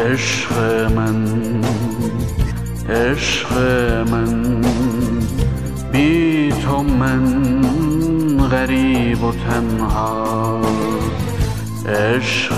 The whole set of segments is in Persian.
عشق من بی تو من غریب و تنها. عشق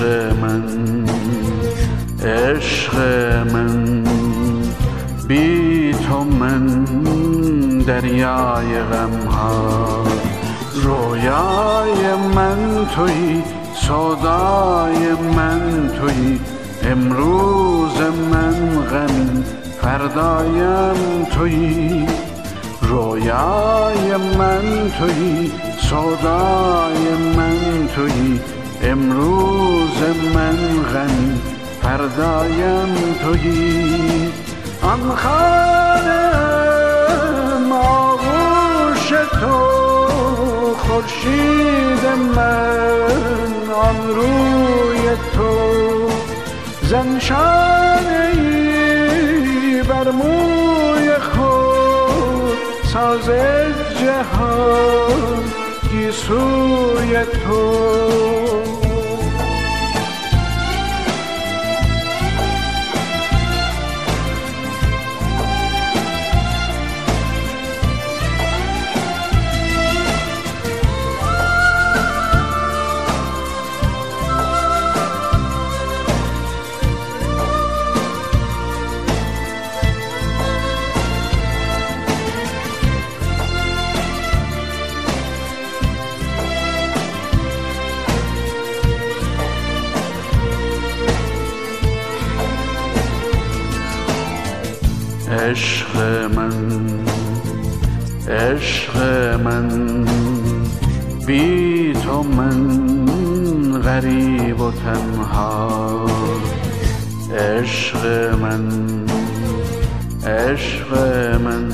من بی تو من دریای غم ها. رویای من تویی، سودای من تویی، امروز من غمی، فردایم تویی. رویای من تویی، سودای من تویی، امروز من غمی، فردایم تویی. آن خانم آغوش تو، خورشید من آن روی تو، زن شانه‌ای بر موی خود، ساز جهان گیسوی تو. عشق من بی تو من غریب و تنها. عشق من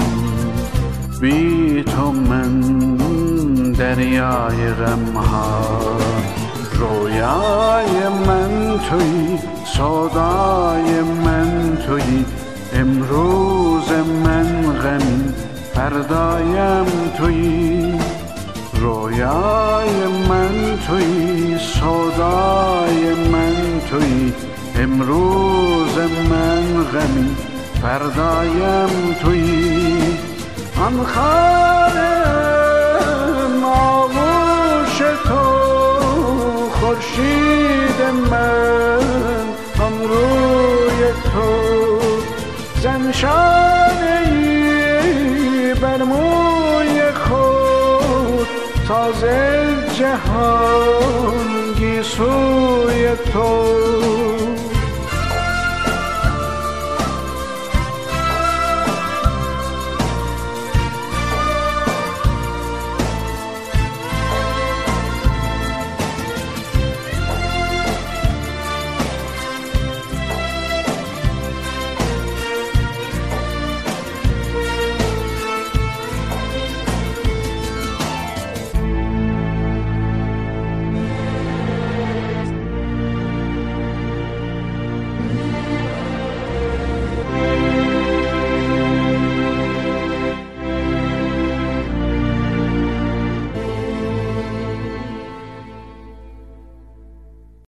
بی تو من دریای غم ها. رویای من تویی، سودای من تویی، امروز من غمی، فردایم تویی. رویای من تویی، سودای من تویی، امروز من غمی، فردایم تویی. آن خانم آغوش تو، خورشید من آن روی تو، زن شانه‌ای بر موی خود، ساز جهان گیسوی تو.